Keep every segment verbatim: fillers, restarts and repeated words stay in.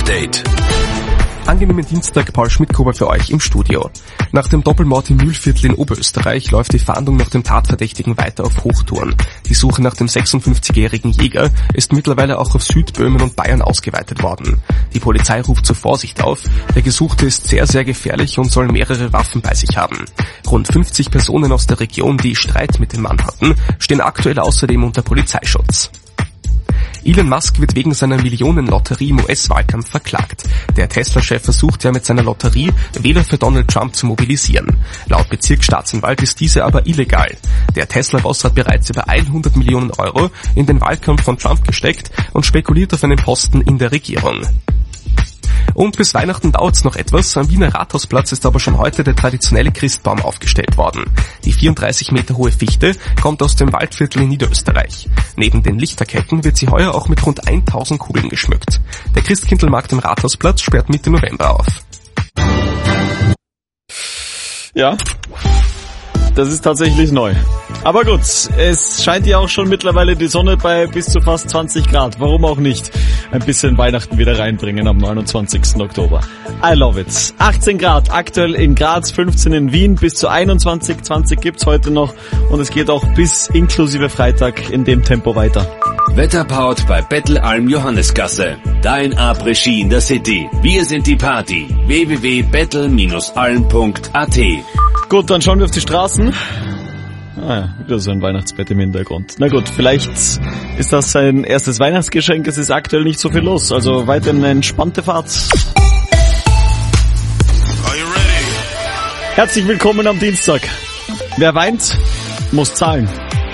Update. Angenehmen Dienstag, Paul Schmidtgruber für euch im Studio. Nach dem Doppelmord im Mühlviertel in Oberösterreich läuft die Fahndung nach dem Tatverdächtigen weiter auf Hochtouren. Die Suche nach dem sechsundfünfzigjährigen Jäger ist mittlerweile auch auf Südböhmen und Bayern ausgeweitet worden. Die Polizei ruft zur Vorsicht auf. Der Gesuchte ist sehr, sehr gefährlich und soll mehrere Waffen bei sich haben. Rund fünfzig Personen aus der Region, die Streit mit dem Mann hatten, stehen aktuell außerdem unter Polizeischutz. Elon Musk wird wegen seiner Millionenlotterie im U S-Wahlkampf verklagt. Der Tesla-Chef versucht ja mit seiner Lotterie, Wähler für Donald Trump zu mobilisieren. Laut Bezirksstaatsanwalt ist diese aber illegal. Der Tesla-Boss hat bereits über hundert Millionen Euro in den Wahlkampf von Trump gesteckt und spekuliert auf einen Posten in der Regierung. Und bis Weihnachten dauert's noch etwas. Am Wiener Rathausplatz ist aber schon heute der traditionelle Christbaum aufgestellt worden. Die vierunddreißig Meter hohe Fichte kommt aus dem Waldviertel in Niederösterreich. Neben den Lichterketten wird sie heuer auch mit rund tausend Kugeln geschmückt. Der Christkindlmarkt am Rathausplatz sperrt Mitte November auf. Ja, das ist tatsächlich neu. Aber gut, es scheint ja auch schon mittlerweile die Sonne bei bis zu fast zwanzig Grad. Warum auch nicht ein bisschen Weihnachten wieder reinbringen am neunundzwanzigsten Oktober. I love it. achtzehn Grad aktuell in Graz, fünfzehn in Wien, bis zu einundzwanzig, zwanzig gibt's heute noch und es geht auch bis inklusive Freitag in dem Tempo weiter. Wetterpowered bei Bettelalm Johannesgasse. Dein Après-Ski in der City. Wir sind die Party. w w w punkt bettel Bindestrich alm punkt a t. Gut, dann schauen wir auf die Straßen. Ah ja, wieder so ein Weihnachtsbett im Hintergrund. Na gut, vielleicht ist das sein erstes Weihnachtsgeschenk. Es ist aktuell nicht so viel los, also weiter eine entspannte Fahrt. Are you ready? Herzlich willkommen am Dienstag. Wer weint, muss zahlen.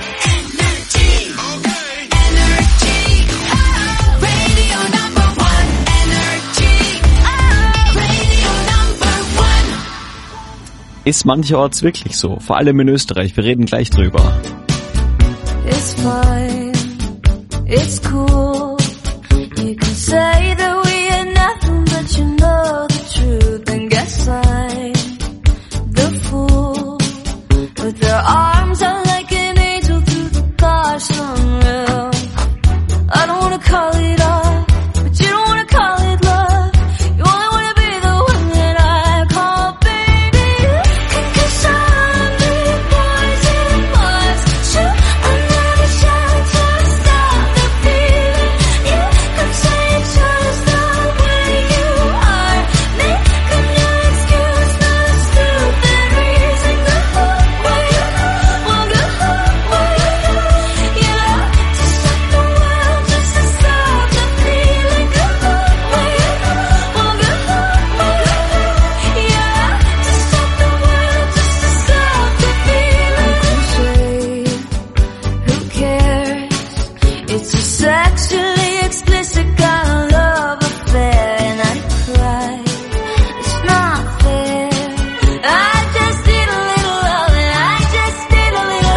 Ist mancherorts wirklich so, vor allem in Österreich. Wir reden gleich drüber. It's fine, it's cool. You can say that we are nothing, but you know the truth. And guess I'm the fool. With their arms out like an angel through the gosh unreal. I don't wanna call it off, but you don't wanna call it love. You only wanna be the one that I call baby. Cause I'm the poison was shoot another shot to stop the feeling. You could say just the way you are. Making your excuse the stupid reason. Go where you want to go, where you yeah, to stop the world just to stop the feeling. Go where you want to go, where yeah, to stop the world just to stop the feeling. Crusade, who cares? It's a sexually explicit kind of love affair, and I cry. It's not fair. I just need a little love, and I just need a little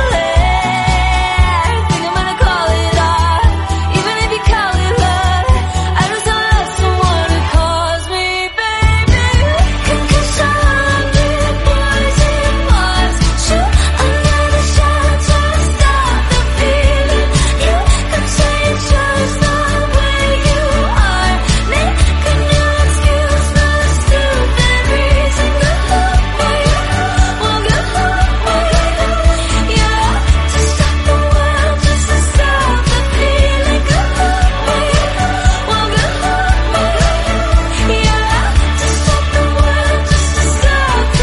hair. Think I'm gonna call it art, even if you call it love. I just don't love someone who calls me baby. Cause I'm the poison was shoot another shot to stop the feeling. You could say just the way you are. Making your excuse the stupid reason. Go where you want to go, where yeah, to stop the world just to stop the feeling. Go where you want to go, yeah, to stop the world just to stop the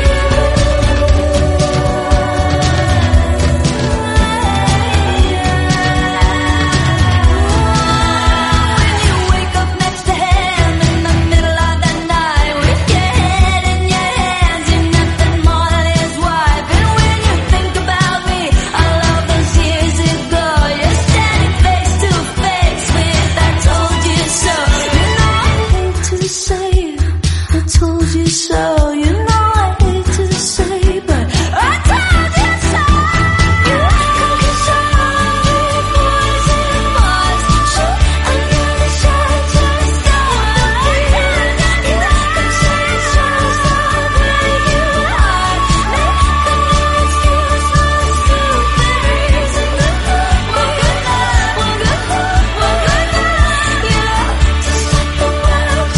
feeling. When you wake up next to him in the middle of the night with your head in your hands, you're nothing more than his wife. And when you think about me, all of those years ago, you're standing face to face with I told you so. You know I hate to say it, I told you so. You know I hate to say, but I told you so. Cause I'm the poison was shoot another shot to stop the feeling. You could say just the way you are. Making your excuse the stupid reason. Go where you want to go, where yeah, to stop the world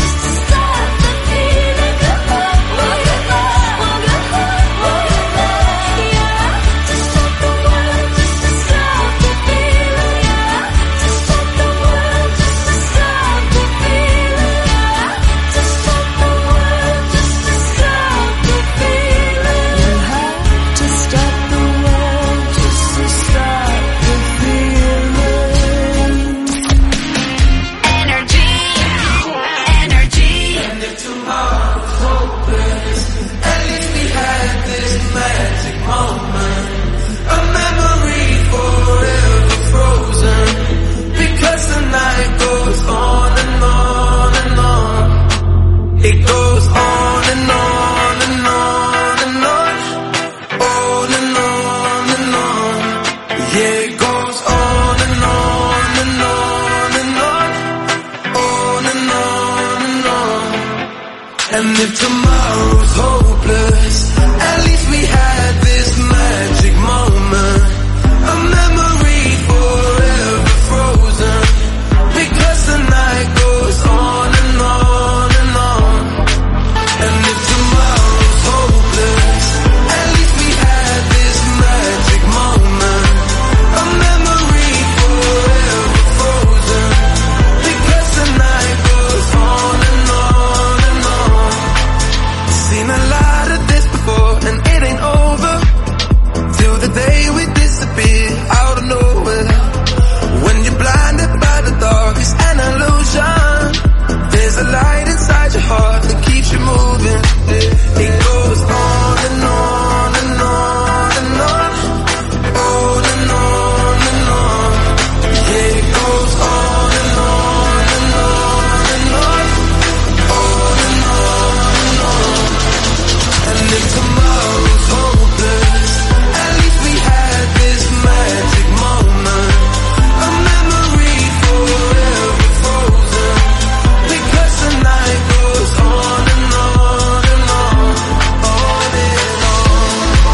And if tomorrow's hopeless, at least we had this magic moment, a memory forever frozen, because the night goes on and on and on. And if tomorrow's hopeless, at least we had this magic moment, a memory forever frozen, because the night goes on and on and on. Seen a lot of this before and it ain't over till the day we disappear out of nowhere. When you're blinded by the dark, it's an illusion. There's a light inside your heart that keeps you moving. It goes on and on and on and on, on and on and on. Yeah, it goes on and on and on and on, on and on and on. And if tomorrow's hopeless, at least we had this magic moment, a memory forever frozen, because the night goes on and on and on, on and on.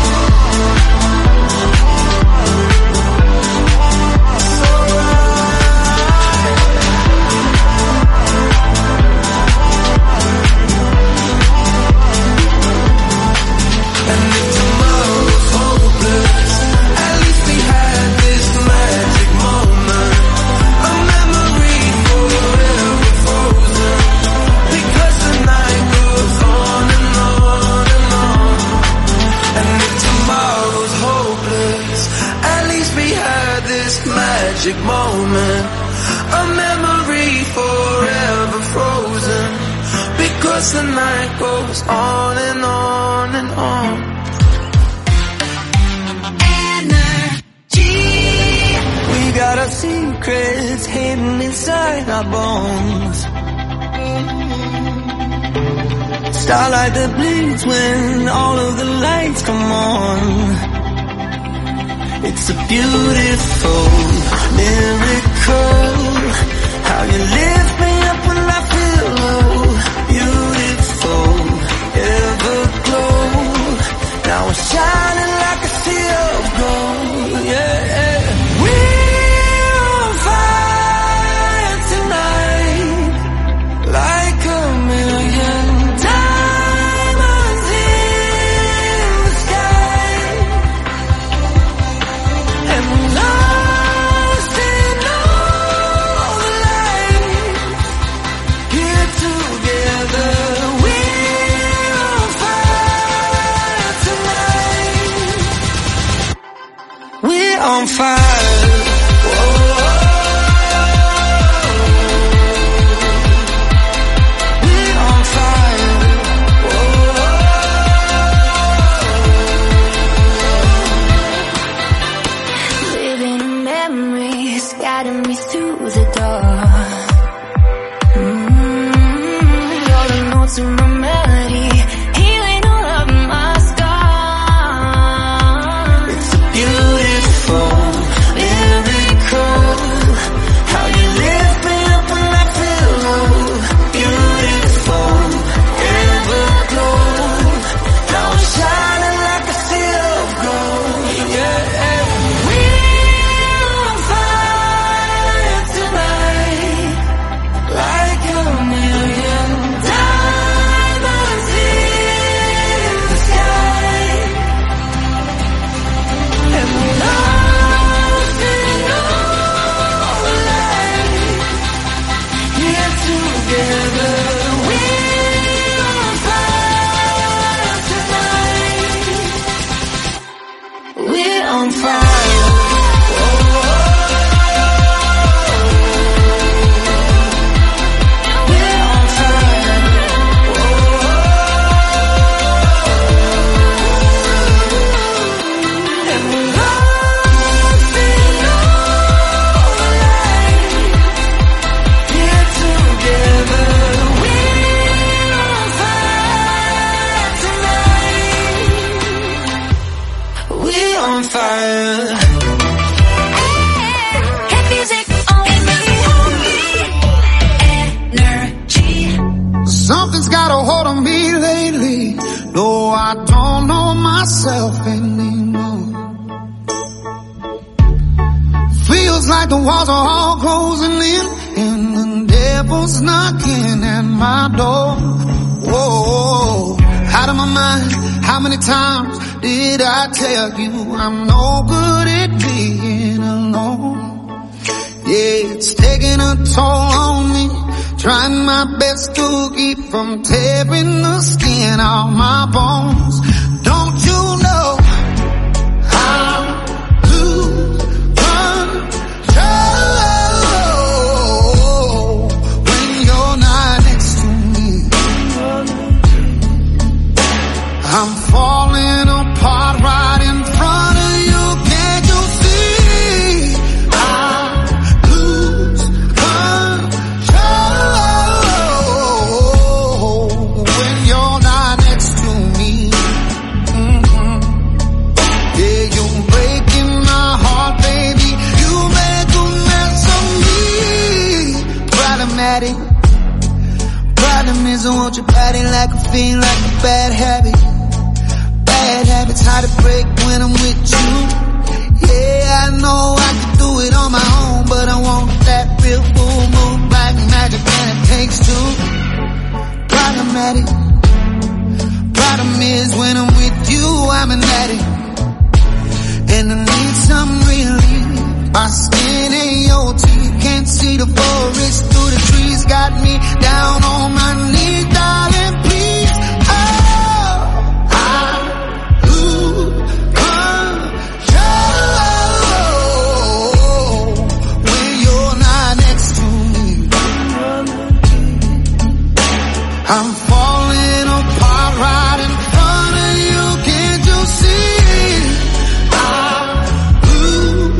So and if tomorrow's hopeless, at least we had this magic moment, a memory forever frozen, because the night goes on and on and on. And if tomorrow's hopeless, at least we had this magic moment, a memory forever frozen, because the night goes on and on and on. We got our secrets hidden inside our bones. Starlight that bleeds when all of the lights come on. It's a beautiful miracle, how you lift me up when I feel low. Beautiful, everglow, now we're shining like a sea of gold. Yeah, we're on fire tonight, like a million diamonds in the sky, and we're lost in all the light, here together. We're on fire tonight. We're on fire. Whoa. We're on fire. Whoa. Living in memories, guiding me through the dark. Mm-hmm. All the notes in my melody, healing all of my scars. It's a beautiful miracle, how you lift me up when I feel low. Beautiful, everglow, now I'm shining like a sea of gold. Yeah, we're on fire tonight, like a million diamonds in the sky, and we're lost in all the light, here together. We're on fire tonight. We're on fire. We're on fire. And we're lost in all the light, here together. We're on fire tonight. We're on fire. Hit music only. Energy. Something's got got a hold of me lately. No, I don't know myself anymore. Feels like the walls are all closing in, and the devil's knocking at my door. Whoa, out of my mind, how many times did I tell you I'm no good at being alone? Yeah, it's taking a toll on me, trying my best to keep from tearing the skin off my bones. Don't you know how to control when you're not next to me? I'm falling apart right in front of you. Can't you see? I lose control when you're not next to me. Mm-hmm. Yeah, you're breaking my heart, baby. You make a mess of me. Problematic. Problem is I want your body like a fiend, like a bad habit. Bad habits hard to break when I'm with you. Yeah, I know I can do it on my own, but I want that real full moon, black magic, and it takes two. Problematic. Problem is when I'm with you, I'm an addict, and I need some relief. My skin ain't your teeth, can't see the forest through the trees. Got me down on my knees, darling, please. Oh, I lose control when you're not next to me. I'm falling apart right in front of you. Can't you see? I lose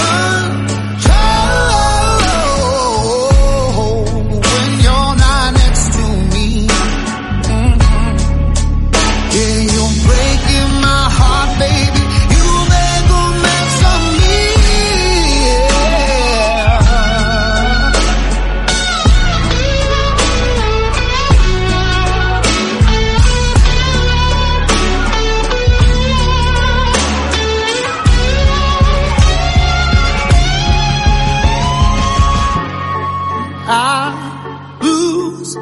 control when you're not next to me. Mhm. Yeah, you're breaking my heart, baby. You make a mess of me. I lose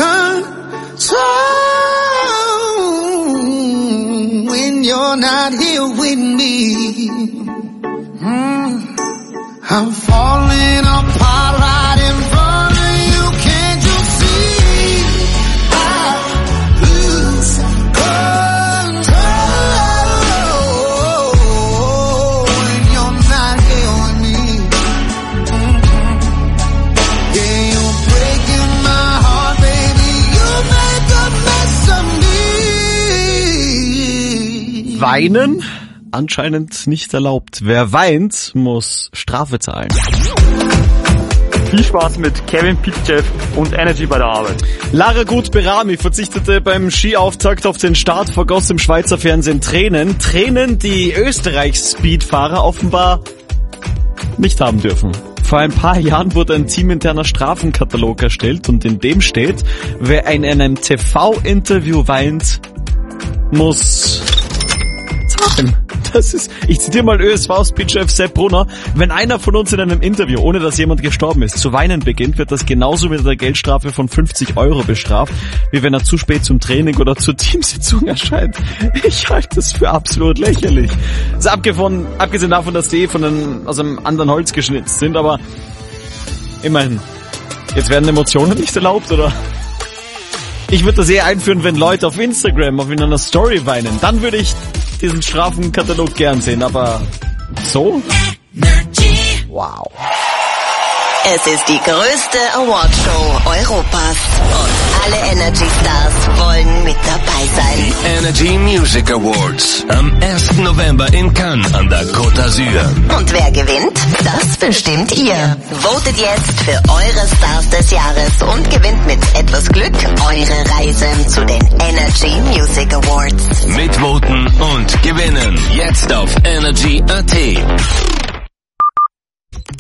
control when you're not here with me. Mm. I'm falling apart right in front of you. Can't you see? I lose control when you're not here with me. Yeah, you're breaking my heart, baby. You make a mess of me. Weinen? Anscheinend nicht erlaubt. Wer weint, muss Strafe zahlen. Viel Spaß mit Kevin Piktchev und Energy bei der Arbeit. Lara Gut-Berami verzichtete beim Skiauftakt auf den Start, vergoss im Schweizer Fernsehen Tränen. Tränen, die Österreichs-Speedfahrer offenbar nicht haben dürfen. Vor ein paar Jahren wurde ein teaminterner Strafenkatalog erstellt und in dem steht, wer in einem T V-Interview weint, muss zahlen. Das ist, ich zitiere mal Ö S V-Speedchef Sepp Brunner: Wenn einer von uns in einem Interview, ohne dass jemand gestorben ist, zu weinen beginnt, wird das genauso mit einer Geldstrafe von fünfzig Euro bestraft, wie wenn er zu spät zum Training oder zur Teamsitzung erscheint. Ich halte das für absolut lächerlich. Also abgesehen, abgesehen davon, dass die von einem, aus einem anderen Holz geschnitzt sind, aber immerhin. Jetzt werden Emotionen nicht erlaubt, oder? Ich würde das eher einführen, wenn Leute auf Instagram auf in einer Story weinen. Dann würde ich diesen Strafenkatalog gern sehen, aber so? Wow. Es ist die größte Awardshow Europas und alle Energy Stars wollen mit dabei sein. Energy Music Awards am ersten November in Cannes an der Côte d'Azur. Und wer gewinnt? Das bestimmt ihr. Votet jetzt für eure Stars des Jahres und gewinnt mit etwas Glück eure Reise zu den Energy Music Awards. Mitvoten und gewinnen jetzt auf energy punkt a t.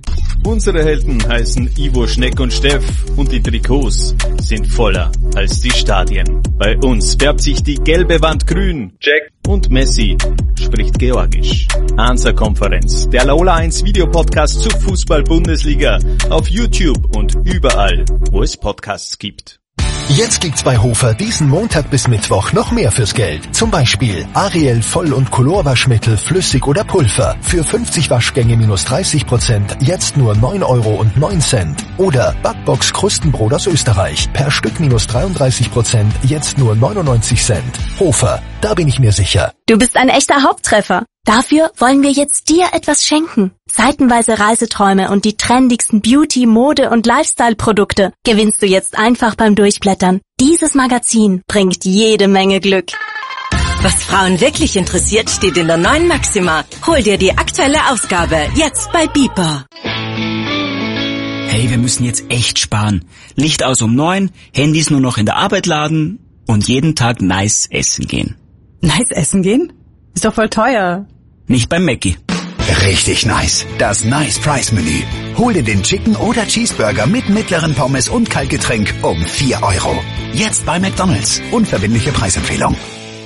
Unsere Helden heißen Ivo, Schneck und Steff und die Trikots sind voller als die Stadien. Bei uns färbt sich die gelbe Wand grün. Check. Und Messi spricht Georgisch. Hansa-Konferenz, der Laola eins Videopodcast zur Fußball-Bundesliga auf YouTube und überall, wo es Podcasts gibt. Jetzt gibt's bei Hofer diesen Montag bis Mittwoch noch mehr fürs Geld. Zum Beispiel Ariel Voll- und Colorwaschmittel, flüssig oder Pulver. Für fünfzig Waschgänge minus dreißig Prozent, jetzt nur neun Euro und neun Cent. Oder Backbox Krustenbrot aus Österreich. Per Stück minus dreiunddreißig Prozent, jetzt nur neunundneunzig Cent. Hofer, da bin ich mir sicher. Du bist ein echter Haupttreffer. Dafür wollen wir jetzt dir etwas schenken. Seitenweise Reiseträume und die trendigsten Beauty-, Mode- und Lifestyle-Produkte gewinnst du jetzt einfach beim Durchblättern. Dieses Magazin bringt jede Menge Glück. Was Frauen wirklich interessiert, steht in der neuen Maxima. Hol dir die aktuelle Ausgabe jetzt bei Beeper. Hey, wir müssen jetzt echt sparen. Licht aus um neun, Handys nur noch in der Arbeit laden und jeden Tag nice essen gehen. Nice essen gehen? Ist doch voll teuer. Nicht beim Mackie. Richtig nice. Das Nice Price Menü. Hol dir den Chicken oder Cheeseburger mit mittleren Pommes und Kaltgetränk um vier Euro. Jetzt bei McDonald's. Unverbindliche Preisempfehlung.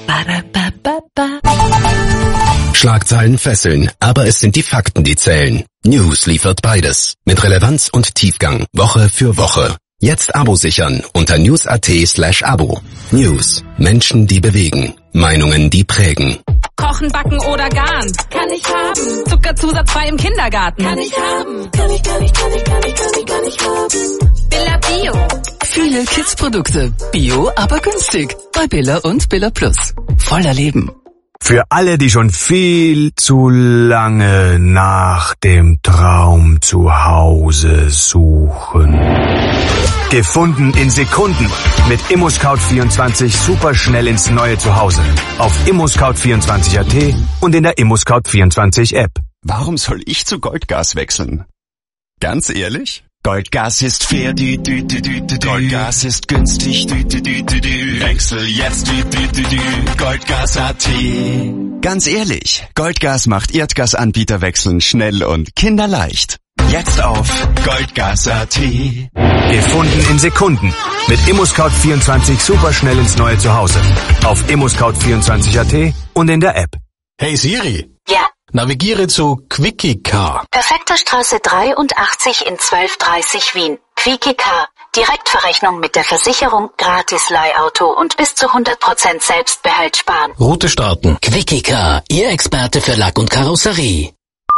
Schlagzeilen fesseln, aber es sind die Fakten, die zählen. News liefert beides. Mit Relevanz und Tiefgang. Woche für Woche. Jetzt Abo sichern unter news.at slash Abo. News. Menschen, die bewegen. Meinungen, die prägen. Kochen, backen oder garen. Kann ich haben. Zuckerzusatz frei im Kindergarten. Kann ich haben. Kann ich, kann ich, kann ich, kann ich, kann ich, kann ich haben. Billa Bio. Viele Kids-Produkte. Bio, aber günstig. Bei Billa und Billa Plus. Voller Leben. Für alle, die schon viel zu lange nach dem Traum zu Hause suchen. Gefunden in Sekunden. Mit ImmoScout vierundzwanzig super schnell ins neue Zuhause. Auf immoscout vierundzwanzig Punkt at und in der ImmoScout vierundzwanzig App. Warum soll ich zu Goldgas wechseln? Ganz ehrlich? Goldgas ist fair, dü, dü, dü, dü, dü. Goldgas ist günstig, dü, dü, dü, dü, dü. Wechsel jetzt, dü, dü, dü, dü. Goldgas Punkt at. Ganz ehrlich, Goldgas macht Erdgasanbieterwechseln schnell und kinderleicht. Jetzt auf Goldgas Punkt at. Gefunden in Sekunden. Mit ImmoScout vierundzwanzig super schnell ins neue Zuhause. Auf immoscout vierundzwanzig Punkt at und in der App. Hey Siri. Ja. Navigiere zu Quickie Car. Perfekter Straße dreiundachtzig in zwölf dreißig Wien. Quickie Car. Direktverrechnung mit der Versicherung, gratis Leihauto und bis zu hundert Prozent Selbstbehalt sparen. Route starten. Quickie Car, Ihr Experte für Lack und Karosserie.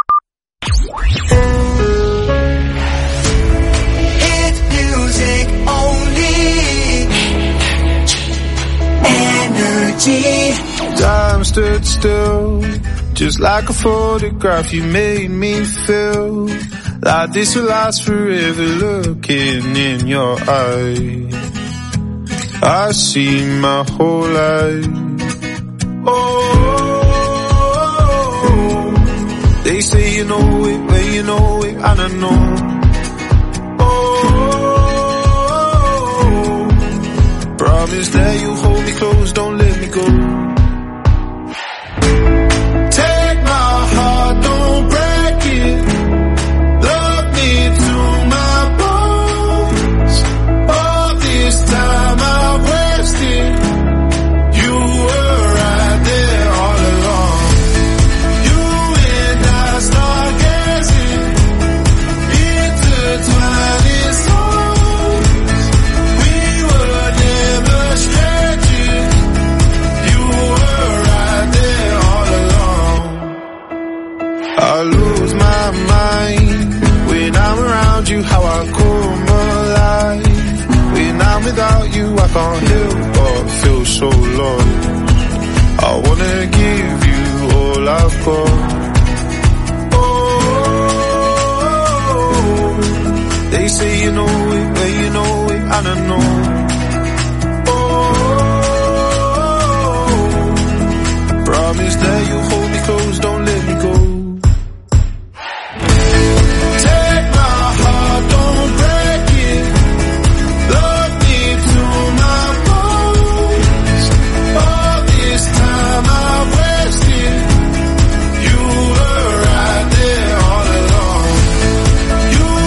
Time stood still, just like a photograph. You made me feel like this will last forever. Looking in your eyes, I see my whole life. Oh, they say you know it, when you know it, and I know. Oh, promise that you hold me close, don't let me go. Take my heart, don't break it. Love me to my bones. All this time I've wasted. You were right there all along. You and I start gazing, intertwining souls. We were never strangers. You were right there all along. I lose my mind when I'm around you, how I come alive. When I'm without you, I can't help but feel so lost. I wanna give you all I've got. Oh, they say you know it, but you know it, and I know. Oh, promise that you hold me close, don't let me go. Take my heart, don't break it. Love me to my bones. All this time I've wasted. You were right there all along. You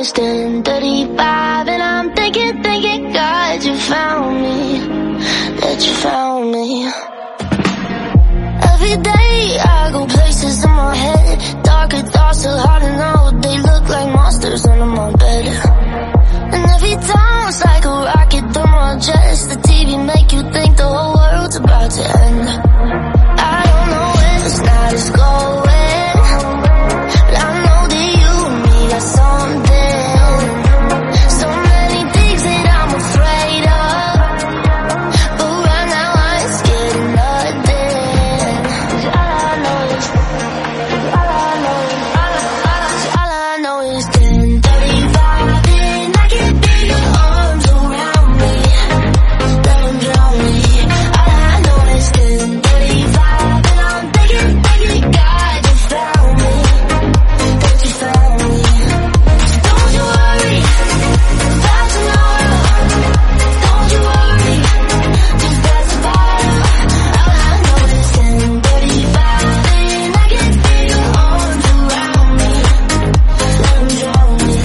it's ten thirty-five and I'm thinking, thinking, God, you found me, that you found me. Every day I go places in my head, darker thoughts are hard to know, they look like monsters under my bed. And every time it's like a rocket through my chest, the T V make you think the whole world's about to end. I don't know where this night is going, but I know that you and me got something. So many things that I'm afraid of, but right now I ain't scared of nothing. 'Cause all I know is, 'cause all I know is, all I, all I know is ten thirty-five and I can feel your arms around me, let them drown me. All I know is ten thirty-five and I'm thinking, thinking, God, you found me, that you found me. So don't you worry about tomorrow, don't you worry, just pass the bottle. All I know is ten thirty-five and I can feel your arms around me, let them drown me.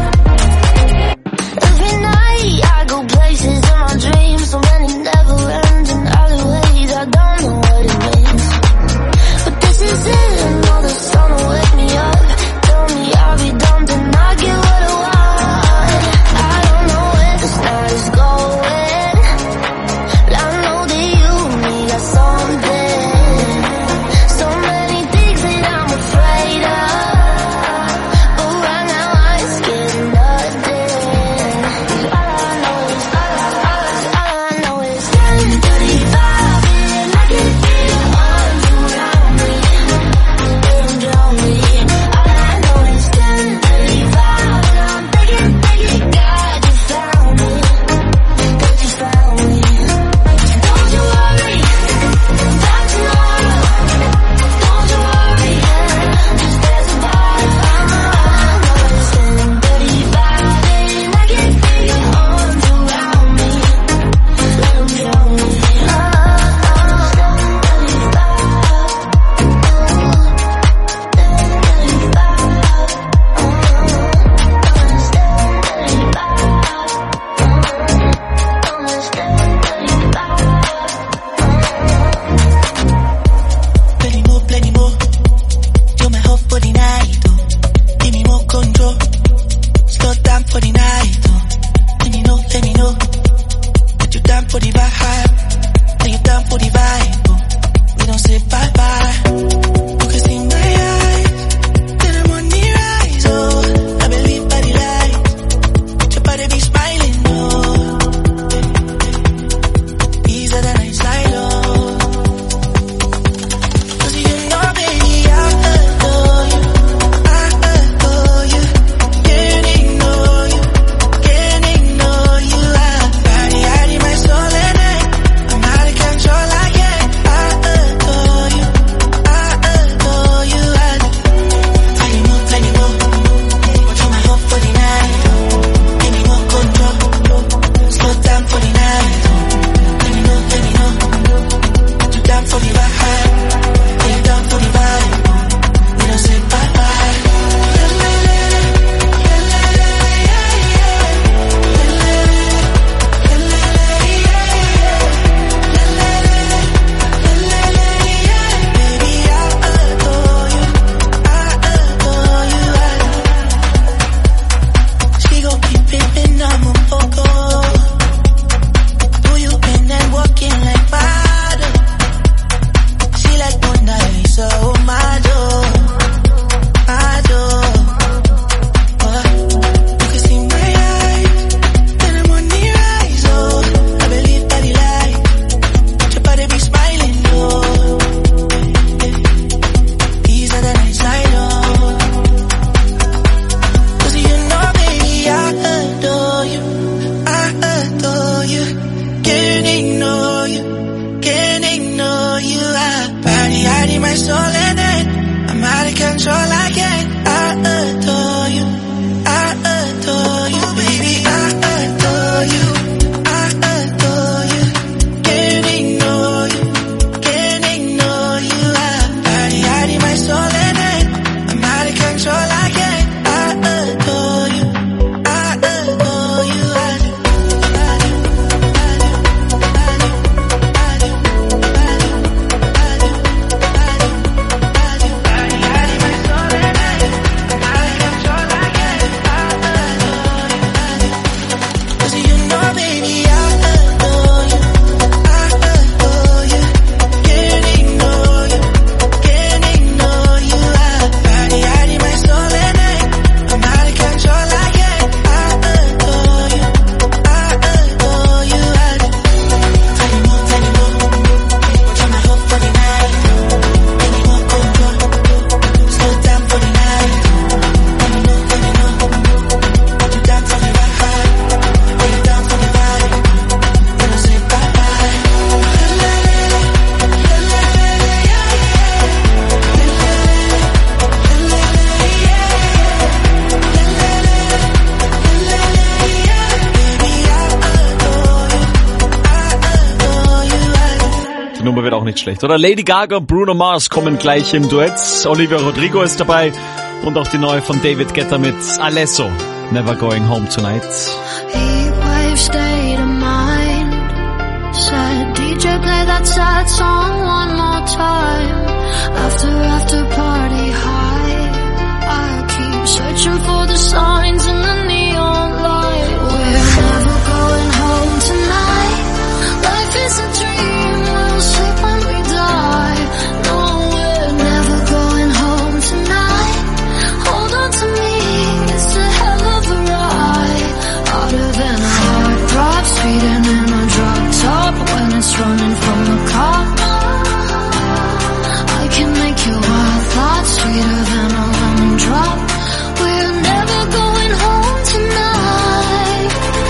Every night I go places in my dreams, so many never ends in alleyways, I don't know what it means. But this is it, and all the sun will wake me up, tell me I'll be dumb to not get what I want. I don't know where this night is going, but I know that you and me got something. So many things that I'm afraid of, but right now I ain't scared of nothing. 'Cause all I know is, all I, all I know is ten thirty-five and I can feel your arms around me, let them drown me. All I know is ten thirty-five and I'm thinking, thinking, God, you found me, that you found me. So don't you worry about tomorrow, don't you worry, just pass the bottle. All I know is ten thirty-five and I can feel your arms around me, let them drown me. Plenty more, plenty more. You're my hope for the night, oh. Give me more control. Slow down for the night, oh. Let me know, let me know. That you down for the vibe. That you down for the vibe, oh. We don't say bye bye. You can see my eyes. Till the morning rise, oh. I believe by the light. Your body be smiling, oh. Easier than I silo. Cause you know, baby, I adore you, I adore you, can't ignore you, can't ignore you. I body, I need my soul and I, I'm out of control, I can't. I adore you, I adore you. I plenty more, plenty more. You're my hope for the night. Give me more control, slow down for the night. Let me know, let me know. You down for the vibe, you down for the vibe. We don't say bye bye. Baby, I adore you, I adore you. She gon' keep pimpin', I'm a poco. Do you been and walking like water? She like Mona Lisa, oh my door, my door. Oh, you can see my eyes, till the morning rise, oh. I believe by the light, your body be smiling, oh. Easier than I silo. Cause you know, baby, I adore you, I adore you, can't ignore you, can't ignore you. I body, I need my soul and then I'm out of control, I can't. I adore you, I adore you, baby, I adore you, I adore you, can't ignore you, can't ignore you. I body, I need my soul and then I'm out of control, I can't. I adore you. Die Nummer wird auch nicht schlecht. Oder Lady Gaga und Bruno Mars kommen gleich im Duett. Olivia Rodrigo ist dabei und auch die neue von David Guetta mit Alesso. Never Going Home Tonight. Heatwave state of mind. Said D J play that sad song one more time. After after party high. I keep searching for the signs in the neon light. We're never going home tonight. Life is a dream, we'll sleep when we die. No, we're never going home tonight. Hold on to me, it's a hell of a ride. Harder than a heart drop, speeding in a drop top. When it's running from the cop, I can make your wild thoughts sweeter than a lemon drop. We're never going home tonight.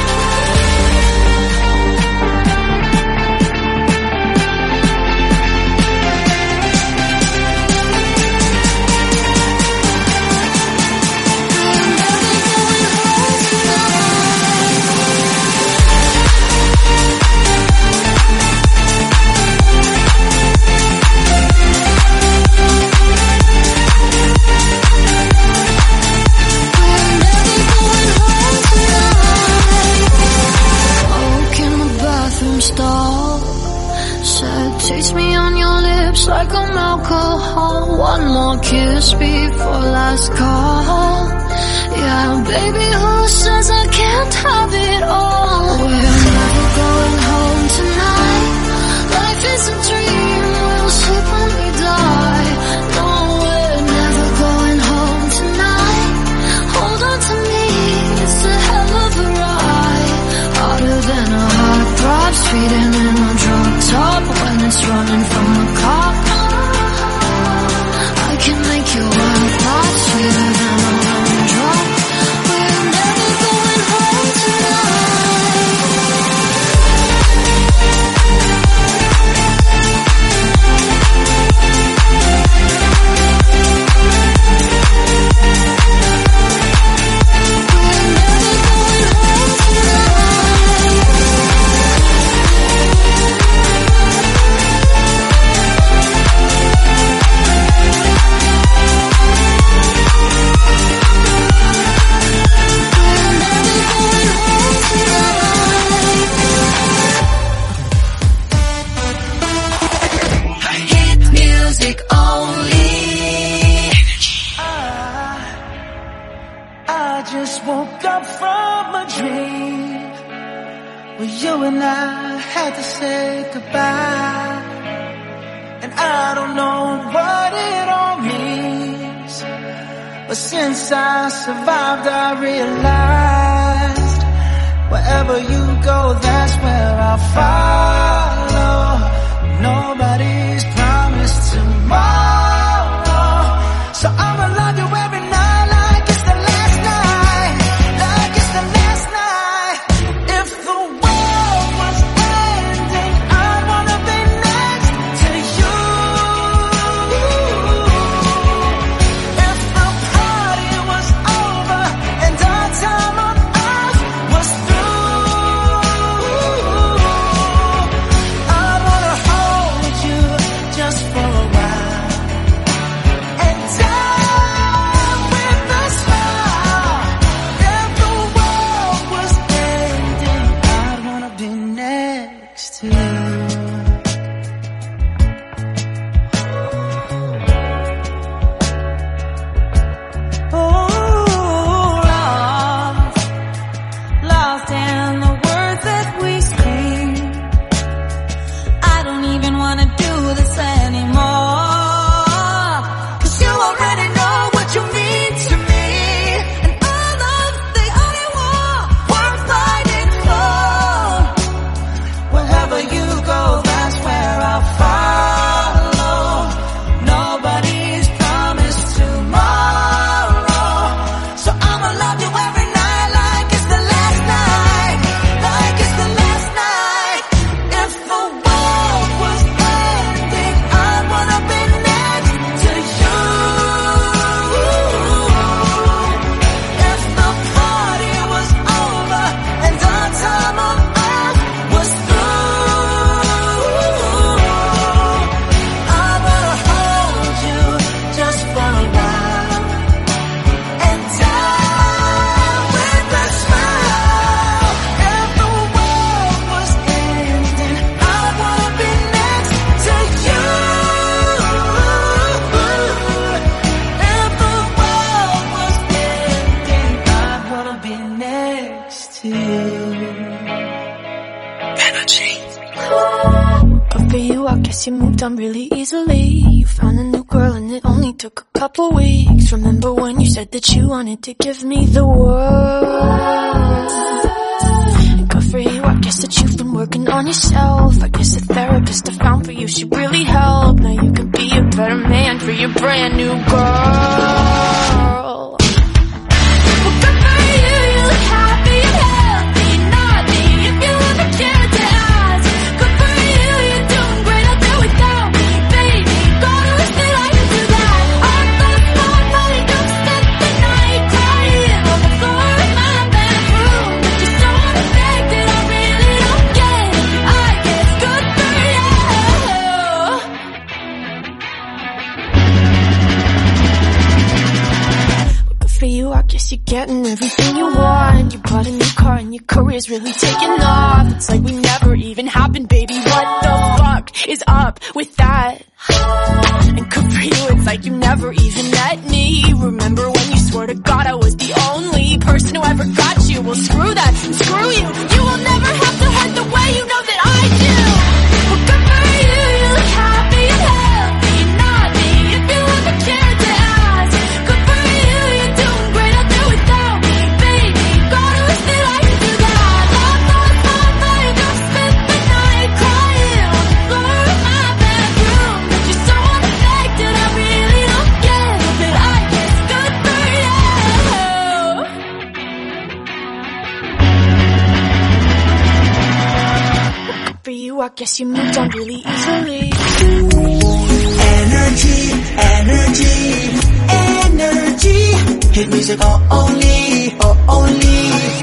Stall. Said, taste me on your lips like I'm alcohol. One more kiss before last call. Yeah, baby, who says I can't have it all? We're never going home tonight. Life is a dream, we'll sleep when we die. No, we're never going home tonight. Hold on to me, it's a hell of a ride. Harder than a heart drop, speeding in a drop top. When it's running from the cop, I can make your wild thoughts sweeter than a lemon drop. We're never going home tonight. just woke up from a dream where you and I had to say goodbye. And I don't know what it all means, but since I survived I realized wherever you go, that's where I'll follow. Nobody's promised tomorrow, so I'ma love you every night like it's the last night, like it's the last night. If the world was ending, I'd wanna be next to you. If the party was over and our time on earth was through, I'd wanna hold you just for a while and die with a smile. If the world was ending, I'd wanna be next to you. Oh, lost, lost in the words that we speak. I don't even wanna do this anymore, 'cause you already know what you mean to me, and all of the only war worth fighting for. Wherever you But for you, I guess you moved on really easily. You found a new girl and it only took a couple weeks. Remember when you said that you wanted to give me the world? And good for you, I guess that you've been working on yourself. I guess the therapist I found for you should really help. Now you can be a better man for your brand new girl. Well, good for you, you look happy and healthy, not me. If you ever cared to ask, good for you, you're doing great out there without me, baby. God, I wish that I could do that. I lost my money, don't spend the night crying on the floor of my bedroom. But you're so unaffected, I really don't get it. I guess good for you. Good for you, I guess you're getting everything you want. You bought a new car and your career's really taking off. It's like we never even happened, baby. What the fuck is up with that? And good for you, it's like you never even met me. Remember when you swore to God I was the only person who ever got you? Well, screw that and screw you. You will never have to hurt the way you know that I do. Well, good for you, you look happy and healthy, not me. If you ever cared to ask, good for you, you're doing great out there without me, baby. God, I wish that I could do that. Love, love, love, love, don't spend the night crying on the floor of my bedroom. But you're so unaffected, I really don't get it. But I guess good for you. For you, I guess you moved on really easily. Energy, energy, energy. Hit music oh only, oh only.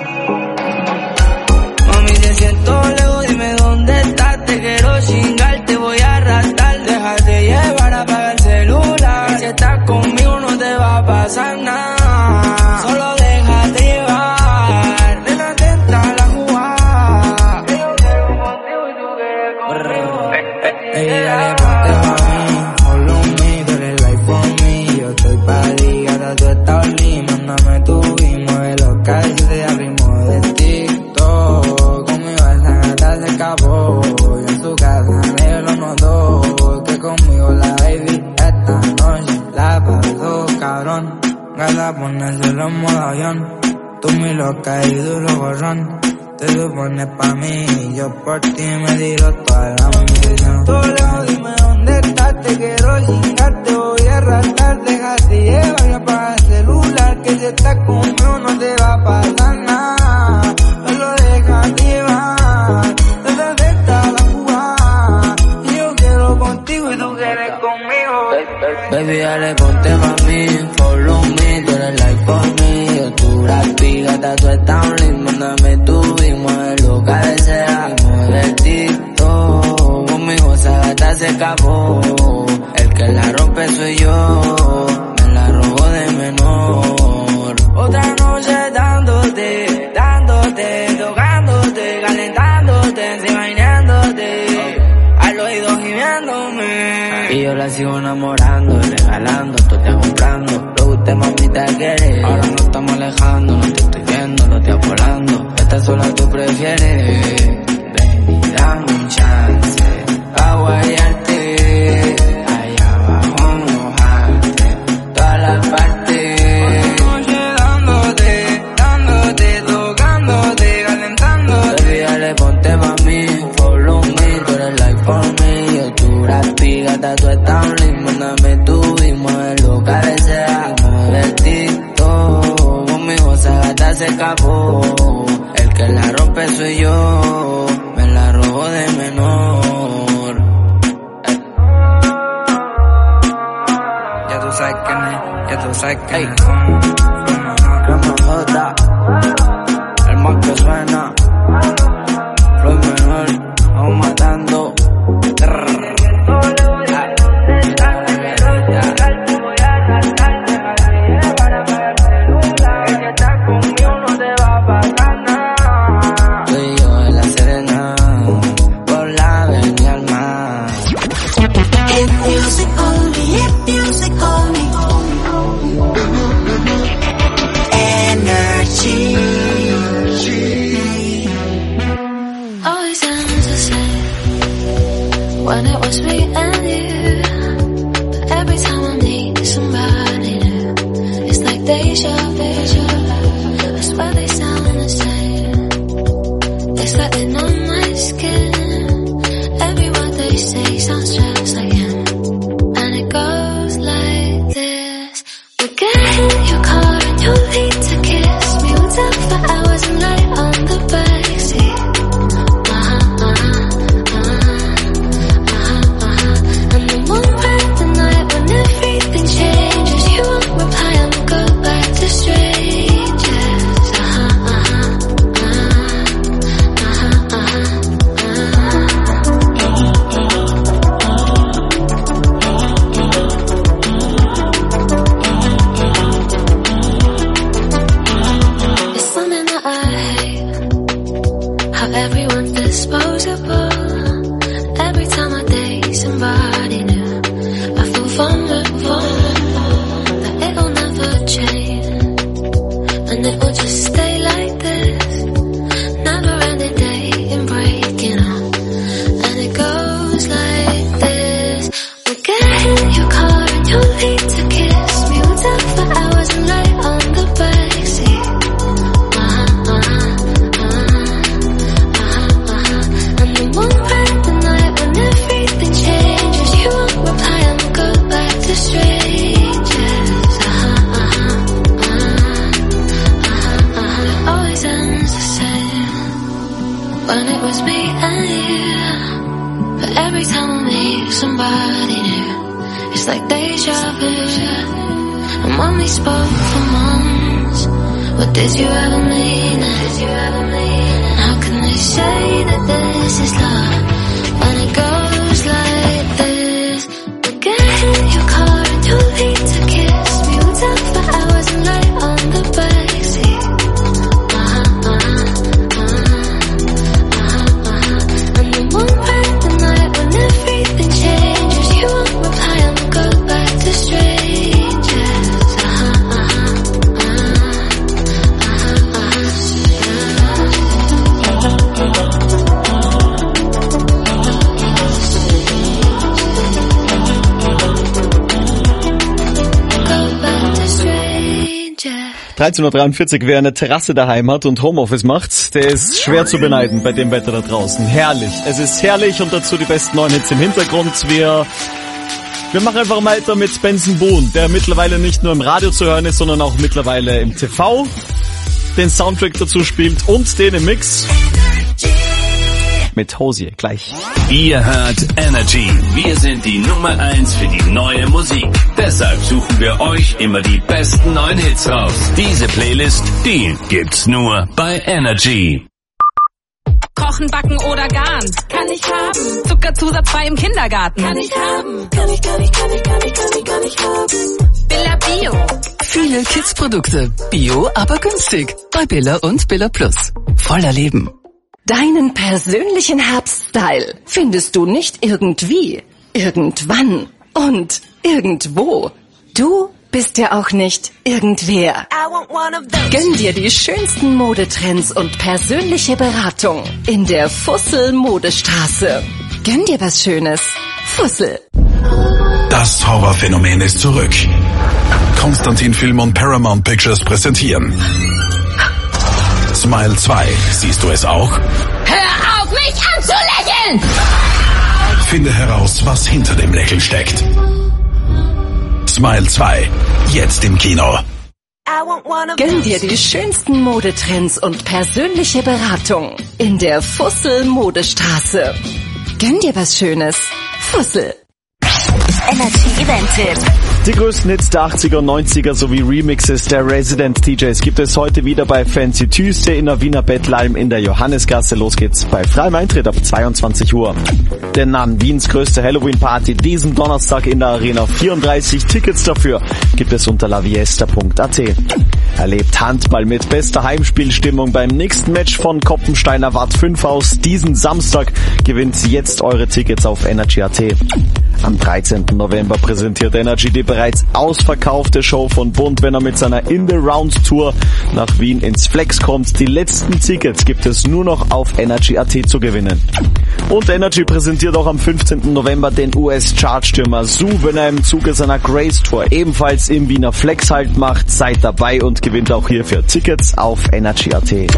Mami, te siento lejos, dime dónde estás. Te quiero chingar, te voy a arrastrar. Déjate llevar, apaga el celular. Si estás conmigo no te va a pasar nada. Solo déjate llevar. Ven atenta a la jugada. Yo quiero contigo y tú quieres conmigo. Ey, dale, ponte pa' mí. Follow me, tú eres life for me. Yo estoy pa' ti, gata, tú estás only. Mándame tu y mueve los calles de ritmo de TikTok. Conmigo esa gata se escapó. Y en su casa nadie lo notó. Que conmigo la baby esta noche la pasó, cabrón. Gata, ponérselo en modo avión. Tú mi loca y duro gorrón. Te supones pa' mí y yo por ti me tiro toda la misión. Tú lejos, dime dónde estás, te quiero chingar, te voy a arrastrar. Déjate llevar y apaga el celular, que si estás conmigo no te va a pasar nada. Solo déjate llevar, desde atenta a la jugada. Y yo quiero contigo y tú quieres conmigo. Baby, dale, ponte pa' mí, follow me, tú eres like for me. Yo tu rapi, gata, tú estás only. Mándame tu y mueve lo que desea. Mueve el TikTok, conmigo esa gata se escapó. El que la rompe soy yo, me la robo de menor. Otra noche dándote, dándote, tocándote, calentándote, enseñándote, al oído gimiéndome. Y yo la sigo enamorando, regalando, tú te comprando. Lo que usted mamita quiere, ahora no estamos alejando. No te estoy viendo, lo estoy apurando. Esta sola tú prefieres. Ven y dame un chance pa' guayarte, allá abajo mojarte, todas las partes. Noche dándote, dándote, tocándote, calentándote. Baby, dale, ponte pa' mí, follow me, tú eres like for me. Yo tu rapi, gata, tú estás only. Mándame tu y mueve lo que desea. Mueve el TikTok, conmigo esa gata se escapó. El que la rompe soy yo, me la robo de menor. Eh. Ya tú sabes quién es, ya tú sabes quién es. Crema J, el más que suena. Floyd menor, vamos matando. Hit music only, hit music only. when it was me and you. But every time I need somebody new, it's like deja vu. I swear they sound the same. It's like they know my skin. Every word they say sounds just like him. And it goes like this. We get in your car and you lead to kiss me. We'll talk for hours and lay on the backseat. Uh-huh, uh-huh, uh-huh, uh-huh, uh-huh. And then one bright the night when everything changes, you won't reply and we'll go back to strangers. Uh-huh, uh-huh, uh-huh, uh-huh, It's something that I hate, how everyone's disposable. Every time I date somebody new, I feel vulnerable, that it'll never change, and it will just stay like this. Never ending dating, breaking up, and it goes like this. We get in your car and you lead to kiss me. We'll talk for hours and lay on the backseat. Uh-huh, uh-huh, uh-huh, uh-huh. And then one bright the night when everything changes, you won't reply and we'll go back to strangers. Uh-huh, uh-huh, uh-huh, uh-huh. It always ends the same when it was me and you. But every time I meet somebody new, it's like deja vu. And when we spoke for months, what did you ever mean? Did you ever mean? And how can they say that this is love when it goes like this? We get in your car and you lead to kiss me. We'll talk for hours and lay on the backseat. Uh-huh, uh-huh, uh-huh, uh-huh. And then one bright the night when everything changes, you won't reply and we'll go back to strangers. Uh-huh, uh-huh, go back to strangers. dreizehn Uhr dreiundvierzig, wer eine Terrasse daheim hat und Homeoffice macht, der ist schwer zu beneiden bei dem Wetter da draußen. Herrlich. Es ist herrlich und dazu die besten neuen Hits im Hintergrund. Wir, wir machen einfach weiter mit Benson Boone, der mittlerweile nicht nur im Radio zu hören ist, sondern auch mittlerweile im T V den Soundtrack dazu spielt und den im Mix mit Hosier gleich. Ihr hört Energy. Wir sind die Nummer eins für die neue Musik. Deshalb suchen wir euch immer die besten neuen Hits raus. Diese Playlist, die gibt's nur bei Energy. Kochen, backen oder garen. Kann ich haben. Zuckerzusatzfrei im Kindergarten. Kann ich haben. Kann ich, kann ich, kann ich, kann ich, kann ich, kann ich haben. Billa Bio. Viele Kids-Produkte. Bio, aber günstig. Bei Billa und Billa Plus. Voller Leben. Deinen persönlichen Herbststyle findest du nicht irgendwie, irgendwann und irgendwo. Du bist ja auch nicht irgendwer. Gönn dir die schönsten Modetrends und persönliche Beratung in der Fussel Modestraße. Gönn dir was Schönes. Fussel. Das Horrorphänomen ist zurück. Konstantin Film und Paramount Pictures präsentieren Smile zwei. Siehst du es auch? Hör auf, mich anzulächeln! Finde heraus, was hinter dem Lächeln steckt. Smile zwei. Jetzt im Kino. Gönn dir die schönsten Modetrends und persönliche Beratung in der Fussel Modestraße. Gönn dir was Schönes. Fussel. Energy Event-Tipp. Die größten Hits der achtziger und neunziger sowie Remixes der Resident D Js gibt es heute wieder bei Fancy Tuesday in der Wiener Betlalm in der Johannesgasse. Los geht's bei freiem Eintritt ab zweiundzwanzig Uhr. Denn an Wiens größte Halloween-Party diesen Donnerstag in der Arena vierunddreißig. Tickets dafür gibt es unter laviesta punkt a t. Erlebt Handball mit bester Heimspielstimmung beim nächsten Match von Koppensteiner Wart fünf aus. Diesen Samstag gewinnt jetzt eure Tickets auf energy punkt a t. Am dreizehnten November präsentiert Energy die bereits ausverkaufte Show von Bund, wenn er mit seiner In the Round Tour nach Wien ins Flex kommt. Die letzten Tickets gibt es nur noch auf Energy Punkt at zu gewinnen. Und Energy präsentiert auch am fünfzehnten November den U S-Chartstürmer Su, wenn er im Zuge seiner Grace Tour ebenfalls im Wiener Flex Halt macht. Seid dabei und gewinnt auch hierfür Tickets auf Energy Punkt at.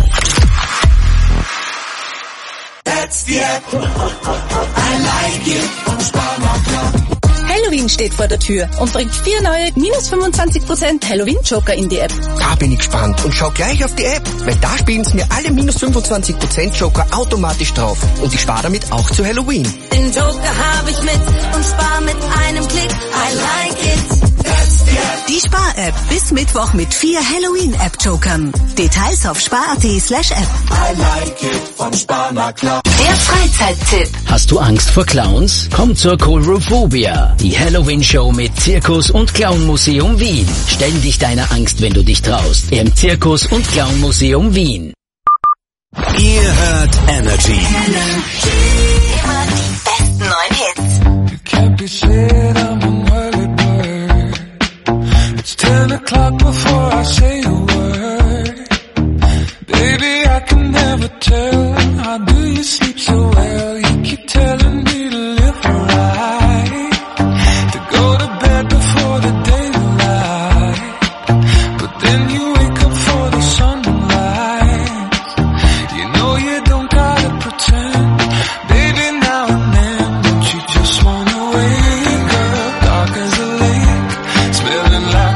That's the app. I like it. Vom Sparmakler. Halloween steht vor der Tür und bringt vier neue minus fünfundzwanzig Prozent Halloween-Joker in die App. Da bin ich gespannt und schau gleich auf die App, weil da spielen sie mir alle minus fünfundzwanzig Prozent Joker automatisch drauf und ich spare damit auch zu Halloween. Den Joker habe ich mit und spare mit einem Klick. I like it. Die Spar-App bis Mittwoch mit vier Halloween-App-Jokern. Details auf spar punkt at slash app. I like it vom Sparmakler. Der Freizeittipp. Hast du Angst vor Clowns? Komm zur Coulrophobia, die Halloween-Show mit Zirkus und Clownmuseum Wien. Stell dich deiner Angst, wenn du dich traust. Im Zirkus und Clownmuseum Wien. Ihr hört Energy. Immer die besten neuen Hits. Ten o'clock before I say a word. Baby, I can never tell. How do you sleep so well? You keep telling me to live right, to go to bed before the daylight. But then you wake up for the sunlight. You know you don't gotta pretend. Baby, now and then, don't you just wanna wake up dark as a lake, smelling like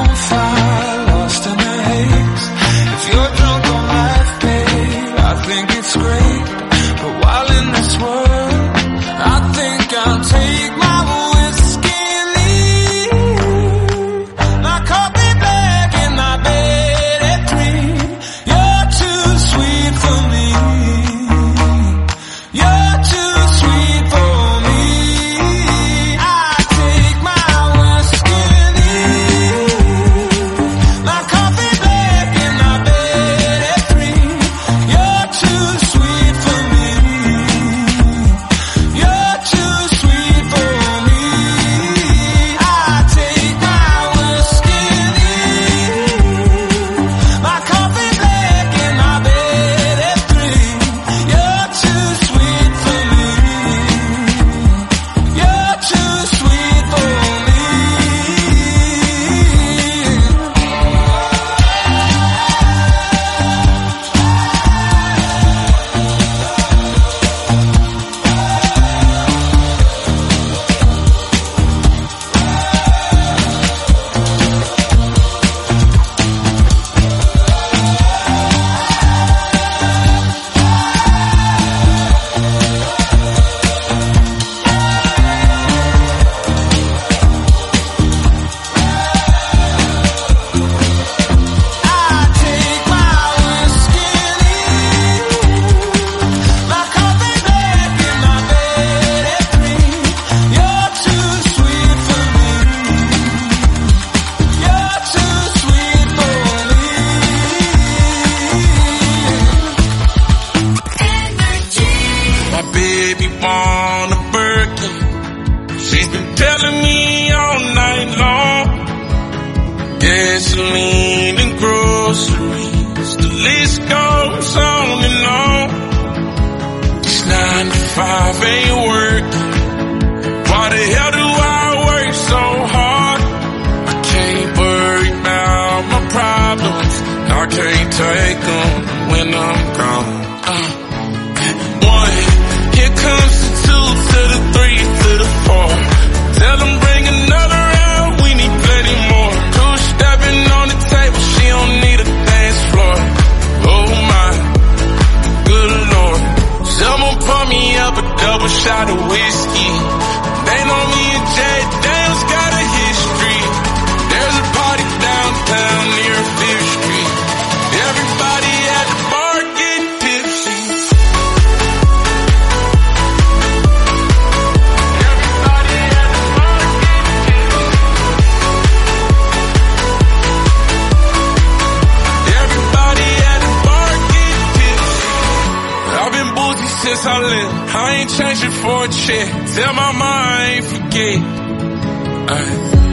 I ain't changing for a check. Tell my mind I ain't forget. Uh,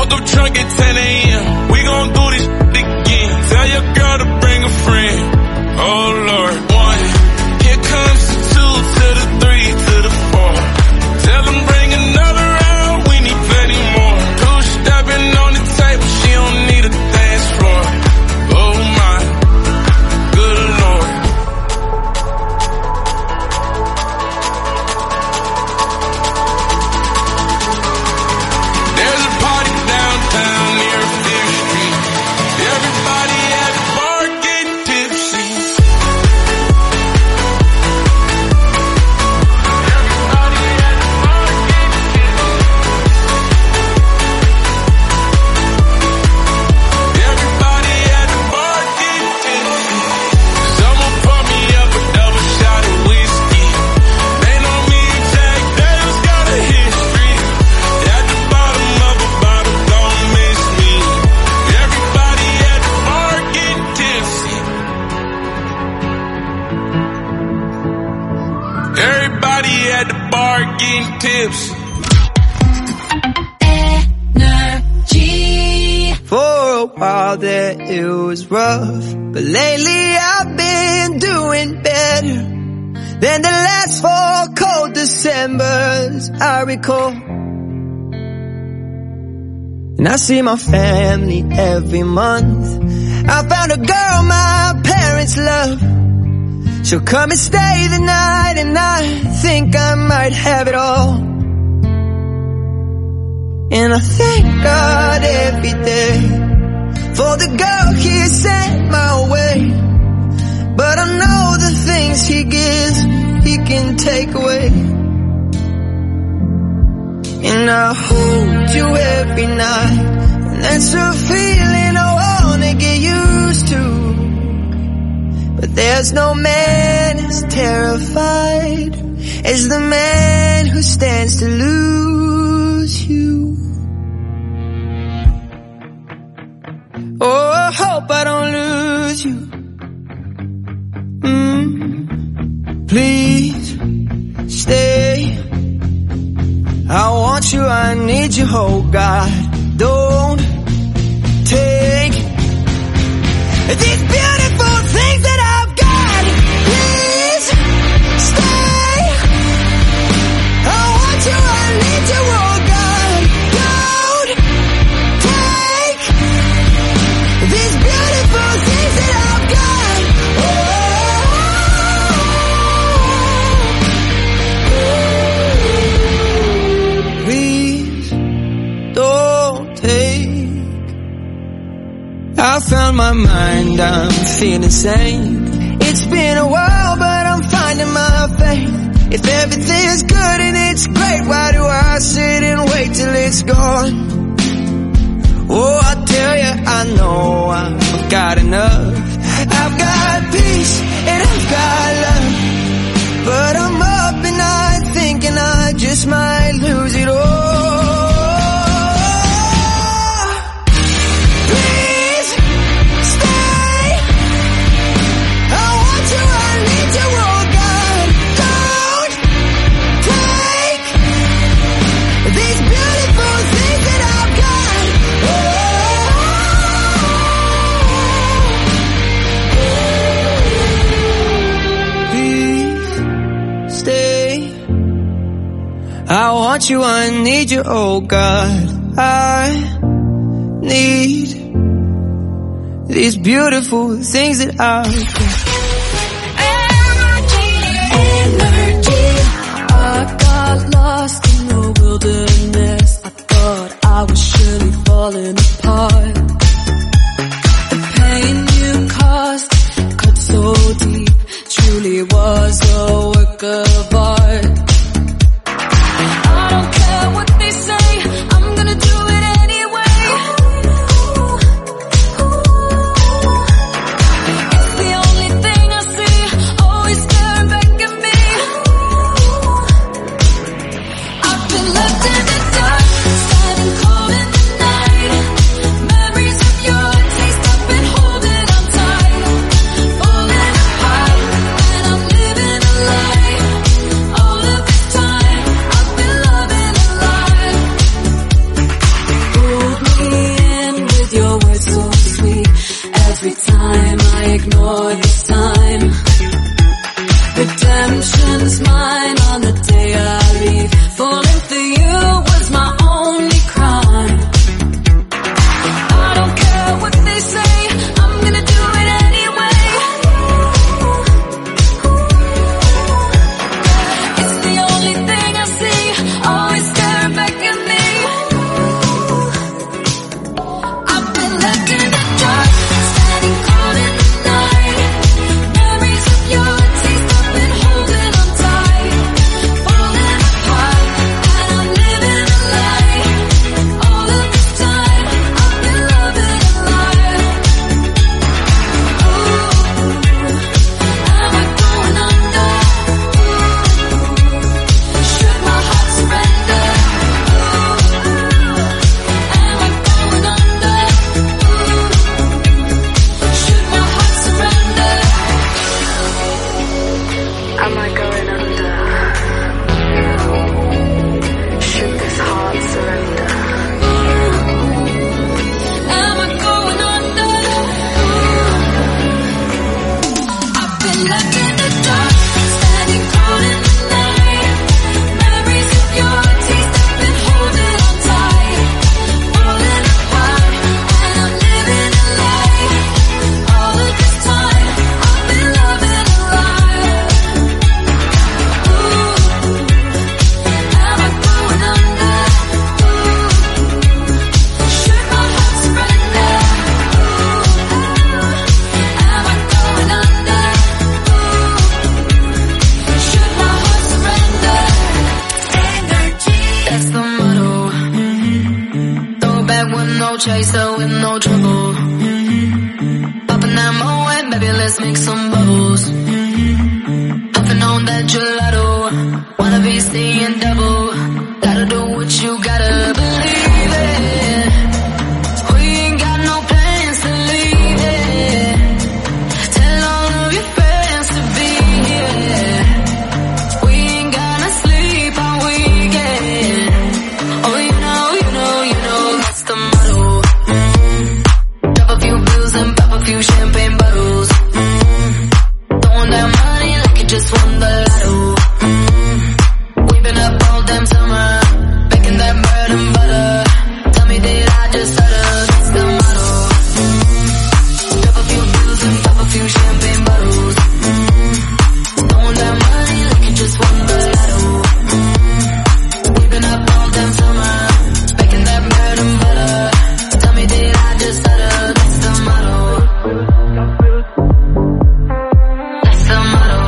Woke up drunk at ten a.m. We gon' do this shit again. Tell your girl to bring a friend. Oh Lord. One. Here comes the two to the three to the four. Tell them bring another round. We need plenty more. Two stepping on the table. She don't need a dance floor. Oh my. Good Lord. There's a party downtown near Fifth Street. Everybody at the bar getting tipsy. Everybody at the bar getting tipsy. Everybody at the bar getting tipsy. Someone pour me up a double shot of whiskey. They know me and Jack Daniels got a history. At the bottom of a bottle, don't miss me. Everybody at the bar getting tipsy. Everybody at the bar getting tipsy. For a while there it was rough, but lately I've been doing better than the last four cold Decembers I recall. And I see my family every month. I found a girl my parents love. She'll come and stay the night, and I think I might have it all. And I thank God every day for the girl He sent my way. But I know the things He gives, He can take away. And I hold you every night, and that's a feeling I wanna get used to. But there's no man as terrified as the man who stands to lose you. Oh, I hope I don't lose you. Mm, please stay. I want you, I need you, oh God. Don't take these beautiful things that I've got. Please stay. I want you, I need you, oh God. Don't take these beautiful things that I've got. Oh, please don't take. I found my mind, I'm feeling sane. It's been a while, but I'm finding my faith. If everything's good and it's great, why do I sit and wait till it's gone? Oh, I tell you, I know I've got enough. I've got peace and I've got love. But I'm up and I'm thinking I just might lose it all. Please stay. I want you, I need you, oh God. Don't take these beautiful things that I've got. Please stay. I want you, I need you, oh God. I need these beautiful things that I've got. I got lost in the wilderness. I thought I was surely falling apart. The pain you caused cut so deep, truly was a work of art. I don't care what they say, I'm gonna do it anyway. It's the only redemption's mine on the day I leave. Falling for you was my only crime. I don't care what they say, I'm gonna do it anyway. It's the only thing I see, always staring back at me. I've been left in the dark, standing cold in the night. Memories of your taste, I've been holding on tight. Falling apart, and I'm living a lie. All of this time, I've been loving a lie. Am I going under? Should my heart surrender? Am I going under? Should my heart surrender? Am I going under? Should this heart surrender? Am I going under? I've been left in the dark, standing cold in the night. Memories of your taste, I've been holding on tight. Falling apart, and I'm living a lie. All of this time, I've been loving a lie. Am I going under? Should my heart surrender? Am I going under? Should my heart surrender? Energy. That's the motto. Throw it back with no chaser, with no trouble. Popping that Moet, baby, let's make some bubbles. Puffing on that gelato, wanna be seeing double. Gotta do what you gotta believe it. We ain't got no plans to leave it. Tell all of your friends to be here. We ain't gonna sleep all weekend. Oh, you know, you know, you know, that's the motto. Drop a few bills and pop a few champagne bottles. Throwing that money like you just won the lotto. We've been up all damn summer, baking that bread and butter. Tell me, did I just stutter? That's the motto. Drop a few bills and pop a few champagne bottles. Throwing that money like you just won the lotto. We've been up all damn summer, baking that bread and butter. Tell me, did I just stutter? That's the motto. That's the motto.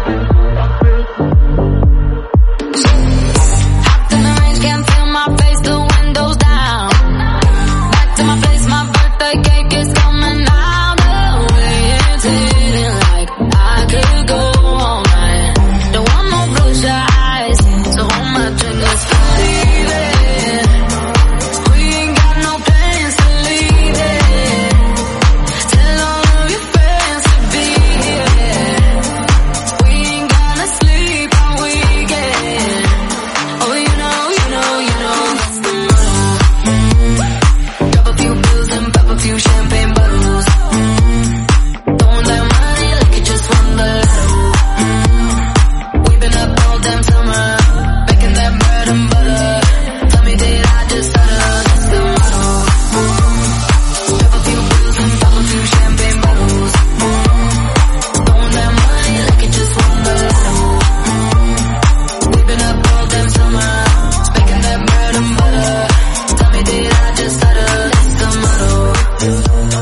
Hopped in the range, can't feel my face, the windows down. Back to my place, my birthday cake is coming out. The way it's hitting like I could go all night. Don't want no bloodshot eyes, so hold my drink, let's believe it. We ain't got no plans to leave it. Tell all of your friends to be here. We ain't gonna sleep all weekend. Oh, you know, you know, you know, that's the motto. Drop a few bills and pop a few champagne bottles. Throwing that money like you just won the lotto. We've been up all damn summer, baking that bread and butter. Tell me, did I just stutter? That's the motto. Drop a few bills and pop a few champagne bottles. Throwing that money like you just won the lotto. We've been up all damn summer, baking that bread and butter. Tell me, did I just stutter? That's the motto. That's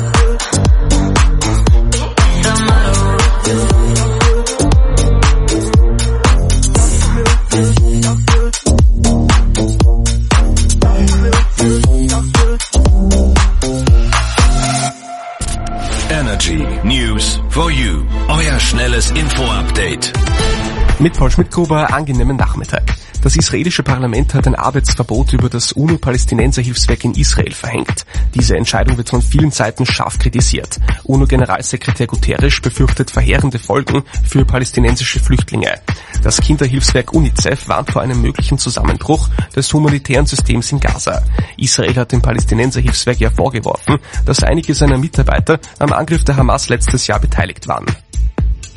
the motto. Energy News for You. Euer schnelles Info-Update. Mit Paul Schmidt-Gruber, angenehmen Nachmittag. Das israelische Parlament hat ein Arbeitsverbot über das UNO-Palästinenser-Hilfswerk in Israel verhängt. Diese Entscheidung wird von vielen Seiten scharf kritisiert. UNO-Generalsekretär Guterres befürchtet verheerende Folgen für palästinensische Flüchtlinge. Das Kinderhilfswerk UNICEF warnt vor einem möglichen Zusammenbruch des humanitären Systems in Gaza. Israel hat dem Palästinenser-Hilfswerk ja vorgeworfen, dass einige seiner Mitarbeiter am Angriff der Hamas letztes Jahr beteiligt waren.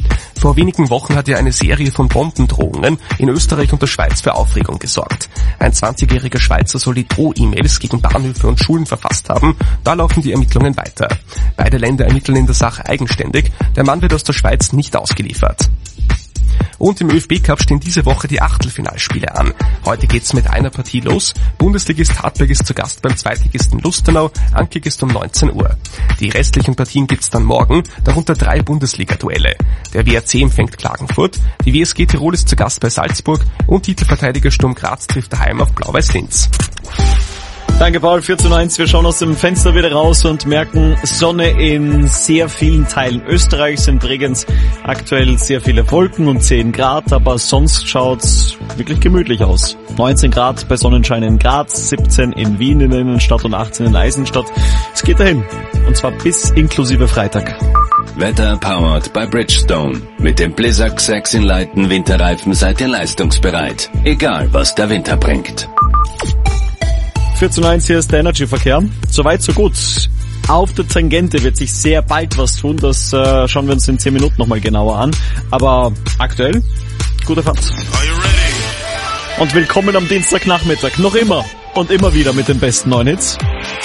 Vor wenigen Wochen hat ja eine Serie von Bombendrohungen in Österreich und der Schweiz für Aufregung gesorgt. Ein zwanzigjähriger Schweizer soll die Droh-E-Mails gegen Bahnhöfe und Schulen verfasst haben. Da laufen die Ermittlungen weiter. Beide Länder ermitteln in der Sache eigenständig. Der Mann wird aus der Schweiz nicht ausgeliefert. Und im ÖFB-Cup stehen diese Woche die Achtelfinalspiele an. Heute geht's mit einer Partie los. Bundesligist Hartberg ist zu Gast beim Zweitligisten Lustenau. Ankick ist um neunzehn Uhr. Die restlichen Partien gibt's dann morgen, darunter drei Bundesliga-Duelle. Der W R C empfängt Klagenfurt, die W S G Tirol ist zu Gast bei Salzburg und Titelverteidiger Sturm Graz trifft daheim auf Blau-Weiß Linz. Danke Paul, vier zu eins. Wir schauen aus dem Fenster wieder raus und merken Sonne in sehr vielen Teilen Österreichs. In Bregenz aktuell sehr viele Wolken und zehn Grad, aber sonst schaut's wirklich gemütlich aus. neunzehn Grad bei Sonnenschein in Graz, siebzehn in Wien in der Innenstadt und achtzehn in Eisenstadt. Es geht dahin, und zwar bis inklusive Freitag. Wetter powered by Bridgestone. Mit dem Blizzak sechs in Leiten Winterreifen seid ihr leistungsbereit. Egal was der Winter bringt. vier zu eins, hier ist der Energy-Verkehr. Soweit, so gut. Auf der Tangente wird sich sehr bald was tun, das äh, schauen wir uns in zehn Minuten nochmal genauer an. Aber aktuell, gute Fahrt. Und willkommen am Dienstagnachmittag, noch immer und immer wieder mit den besten neuen Hits.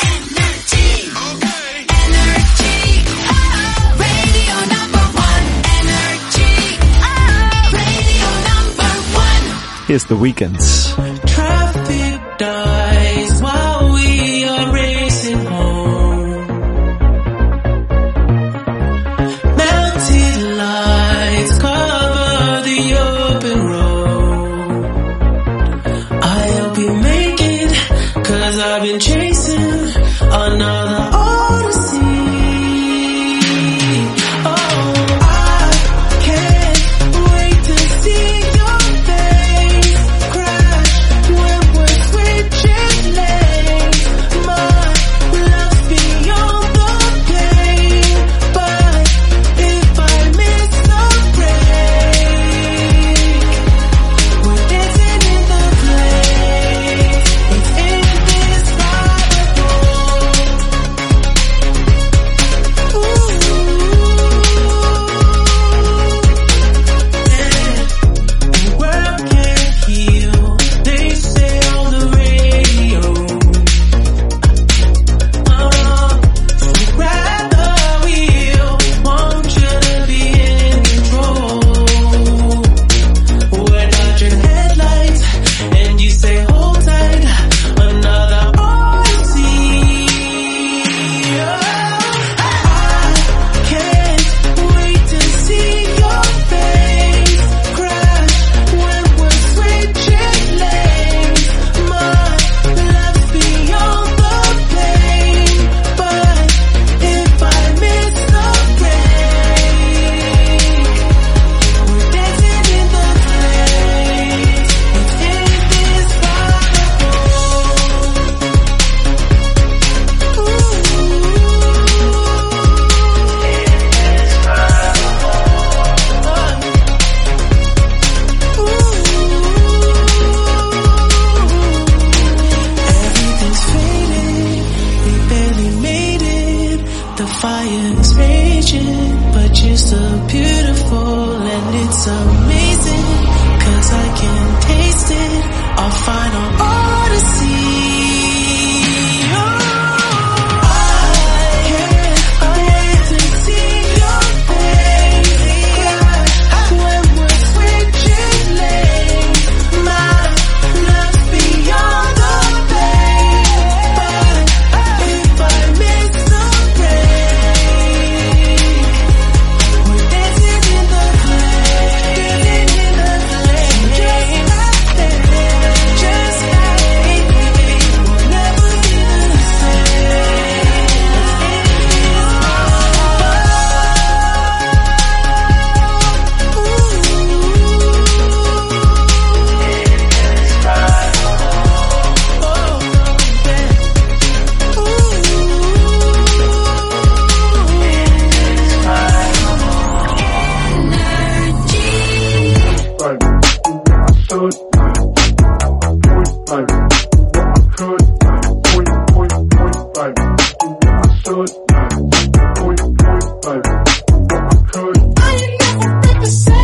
Hier ist The Weeknd. Traffic dies while we are racing home. Mounted lights cover the open road. I hope you make it, 'cause I've been chasing another odyssey. Oh, I can't wait to see your face crash when we're switching lanes. My love's beyond the pain, but if I miss the break, we're dancing in the place. It's indescribable. Ooh, the world can't heal, they say on the radio. Uh, so grab the wheel, want you to be in control. We're dodging headlights, and you say hold tight, another odyssey. Oh, I can't wait to see your face crash when we're switching lanes. My love's beyond the pain, but if I miss the break, we're dancing in the place. It's indescribable. Everything's fading, we barely made it. The fire is raging, but you're so beautiful and it's amazing, 'cause I can taste it, our final odyssey. Oh, I can't wait to see your face crash when we're switching lanes. My love's beyond the pain, but if I miss the break, we're dancing in the place, dancing in the place, just like that, just like we'll never be the same. I ain't never been the same.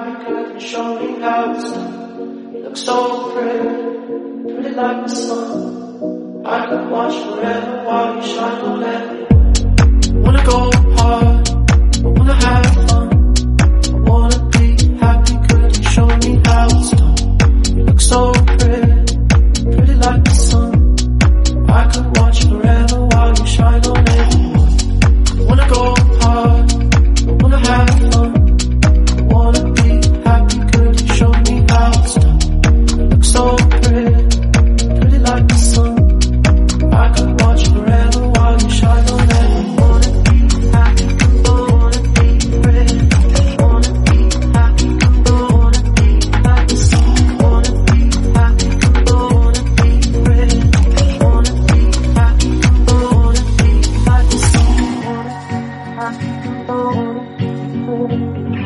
happy, could you show me how it's done? You look so pretty, pretty like the sun. I could watch forever while you shine on everyone. Wanna go hard, I wanna have fun. I wanna be happy, could you show me how it's done? You look so pretty, pretty like the sun. I could watch forever while you shine on everyone. I wanna go hard, I wanna have fun. I wanna be happy, could you show me how it's done? You look so pretty, pretty like the sun. I could watch forever while you shine on everyone. Wanna be happy, I wanna be pretty. Wanna be happy, I wanna be like the sun. Wanna be happy, I wanna be pretty. Wanna be happy, I wanna be like the sun. Wanna be happy, I wanna be pretty.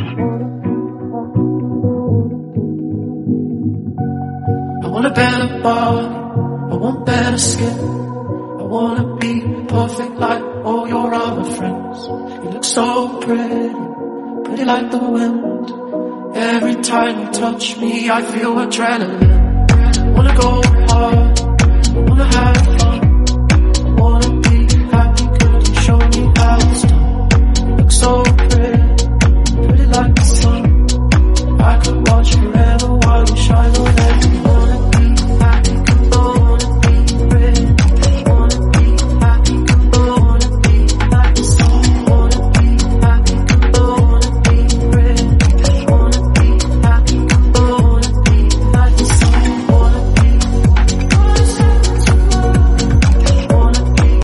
I want a better body, I want better skin. I wanna be perfect like all your other friends. You look so pretty, pretty like the wind. Every time you touch me, I feel adrenaline. I wanna go hard, I wanna have